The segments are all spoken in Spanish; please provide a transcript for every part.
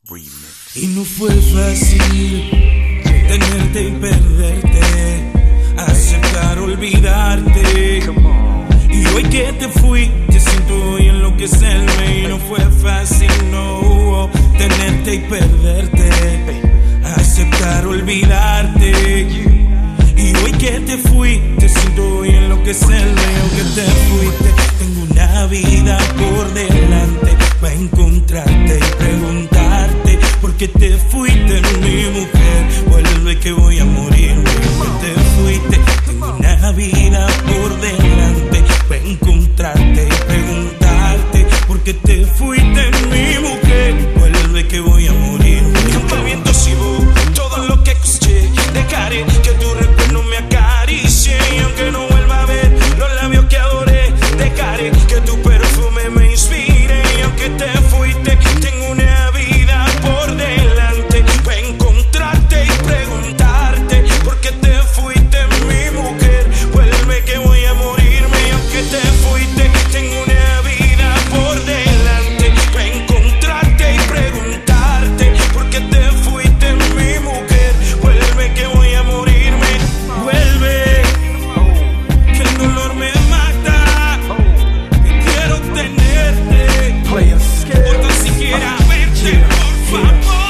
Remix. Y no fue fácil tenerte y perderte, aceptar olvidarte. Y hoy que te fui, te siento y enloquecerme. Y no fue fácil, no, tenerte y perderte, aceptar olvidarte. Y hoy que te fui, te siento y enloquecerme. Aunque te fuiste, tengo una vida por delante para encontrarte y preguntarte por qué te fuiste, mi mujer. Vuelve que voy a morirme. Aunque te fuiste, tengo una vida por delante para encontrarte y preguntarte por qué te fuiste, mi mujer. Vuelve que voy a morirme. Aunque el viento silbó todo lo que escuché, dejaré que tu recuerdo me acaricie. Y aunque no vuelva a ver los labios que adoré, dejaré que tu perfume me inspire. Y aunque te fuiste, tengo una vida por delante para encontrarte y preguntarte por qué te fuiste, mi mujer. Vuelve que voy a morirme. Y aunque te fuiste, tengo una vida por delante para encontrarte y preguntarte por qué te fuiste, mi mujer. Vuelve que voy a morirme. Vuelve, que el dolor me mata, que quiero tenerte o tan siquiera verte, por favor.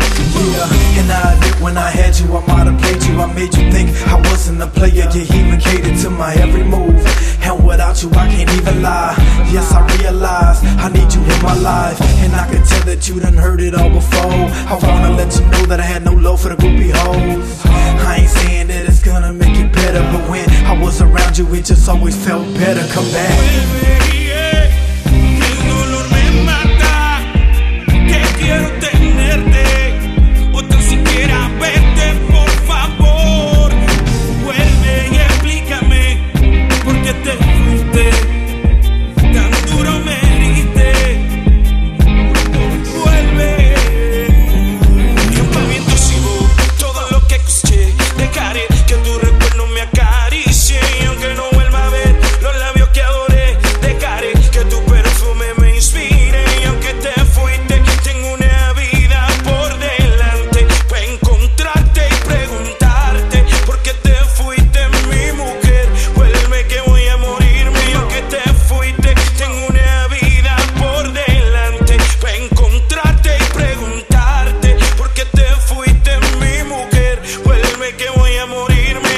And I admit when I had you, I might have played you. I made you think I wasn't a player. You even catered to my every move. And without you, I can't even lie. Yes, I realize I need you in my life. And I can tell that you done heard it all before. I wanna let you know that I had no love for the groupie hoes. I ain't saying that it's gonna make it better, but when I was around you, it just always felt better. Come back. Vuelve, yeah, que el dolor me mata, que quiero tenerte o tan siquiera verte, por favor. Vuelve y explícame por qué te fuiste, tan duro me heriste. Vuelve. Y aunque el viento silbó todo lo que escuché, dejaré que tu recuerdo me acaricie. Y aunque no vuelva a ver los labios que adoré, dejaré que tu perfume me inspire. Y aunque te fuiste, tengo una vida por delante para encontrarte y preguntarte por qué te fuiste, mi mujer. Vuelve que voy a morirme. Y aunque te fuiste, tengo una vida por delante para encontrarte y preguntarte por qué te fuiste, mi mujer. Vuelve que voy a morirme.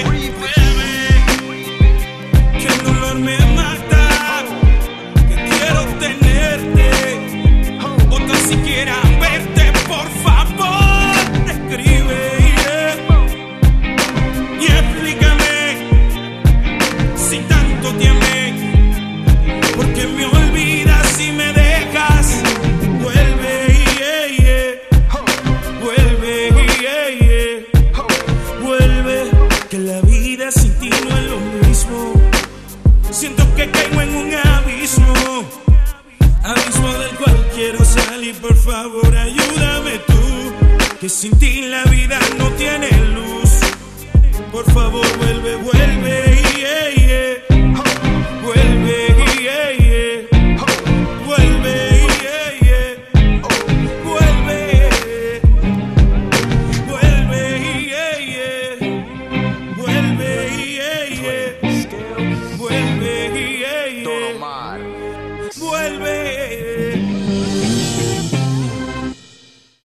Vuelve, que el dolor me mata, que quiero tenerte o tan siquiera verte, por favor. Escribe, yeah, y explícame si tanto te amé, porque me olvidas y me dejas. Vuelve, yeah, yeah. Vuelve, yeah, yeah. Vuelve, que la vida sin ti no es lo mismo. Siento que caigo en un abismo, abismo del cual quiero salir. Por favor, ayúdame tú, que sin ti la vida no tiene luz. Por favor, vuelve, vuelve, yeah, yeah.